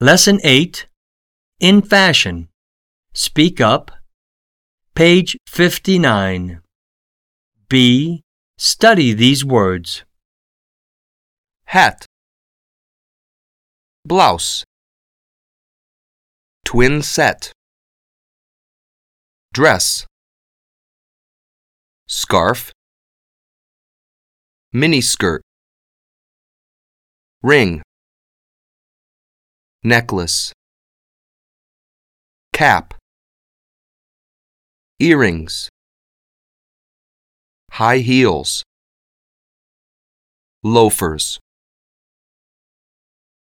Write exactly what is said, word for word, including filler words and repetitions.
Lesson eight. In Fashion. Speak up. Page fifty-nine. B. Study these words. Hat, blouse, twin set, dress, scarf, miniskirt, ring, necklace, cap, earrings, high heels, loafers.